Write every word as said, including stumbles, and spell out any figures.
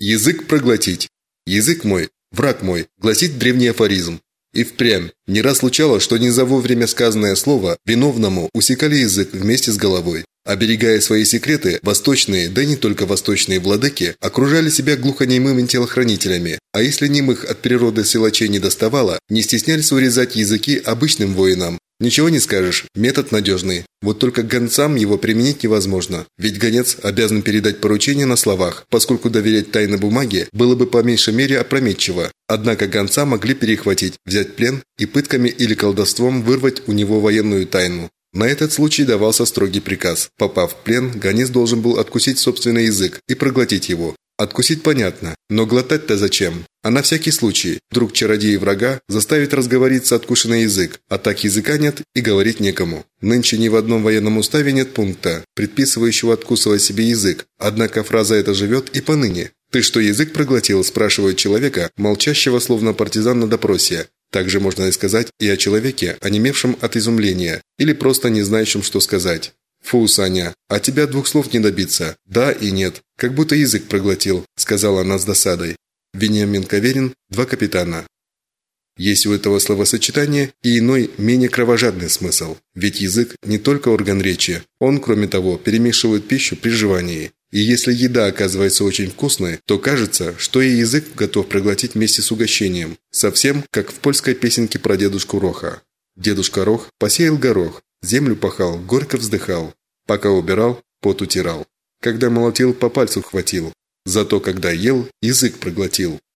Язык проглотить. Язык мой, враг мой, гласит древний афоризм. И впрямь, не раз случалось, что не за вовремя сказанное слово виновному усекали язык вместе с головой. Оберегая свои секреты, восточные, да и не только восточные владыки, окружали себя глухонемыми телохранителями, а если немых от природы силачей не доставало, не стеснялись урезать языки обычным воинам. Ничего не скажешь, метод надежный. Вот только гонцам его применить невозможно. Ведь гонец обязан передать поручение на словах, поскольку доверять тайной бумаге было бы по меньшей мере опрометчиво. Однако гонца могли перехватить, взять в плен и пытками или колдовством вырвать у него военную тайну. На этот случай давался строгий приказ. Попав в плен, гонец должен был откусить собственный язык и проглотить его. Откусить понятно, но глотать-то зачем? А на всякий случай, вдруг чародей врага заставит разговориться откушенный язык, а так языка нет и говорить некому. Нынче ни в одном военном уставе нет пункта, предписывающего откусывать себе язык, однако фраза эта живет и поныне. «Ты что, язык проглотил?» – спрашивают человека, молчащего словно партизан на допросе. Также можно и сказать и о человеке, онемевшем от изумления, или просто не знающем, что сказать. «Фу, Саня, а тебя двух слов не добиться. Да и нет. Как будто язык проглотил», – сказала она с досадой. Вениамин Каверин, «Два капитана». Есть у этого словосочетания и иной, менее кровожадный смысл. Ведь язык не только орган речи. Он, кроме того, перемешивает пищу при жевании. И если еда оказывается очень вкусной, то кажется, что и язык готов проглотить вместе с угощением. Совсем как в польской песенке про дедушку Роха. Дедушка Рох посеял горох, землю пахал, горько вздыхал. Пока убирал, пот утирал. Когда молотил, по пальцу хватил. Зато когда ел, язык проглотил.